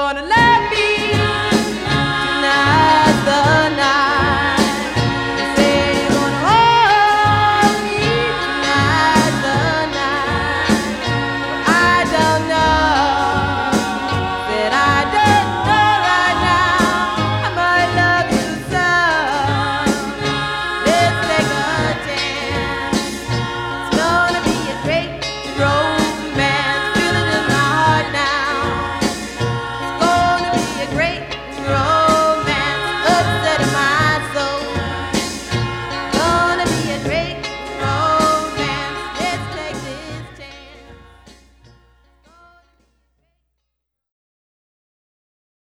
gonna love me tonight's the night. You say you're gonna hold me tonight's the night. I don't know, said I don't know right now. I might love you so. Let's take a chance. It's gonna be a great romance. Feel it in my heart now. It's gonna be a great romance.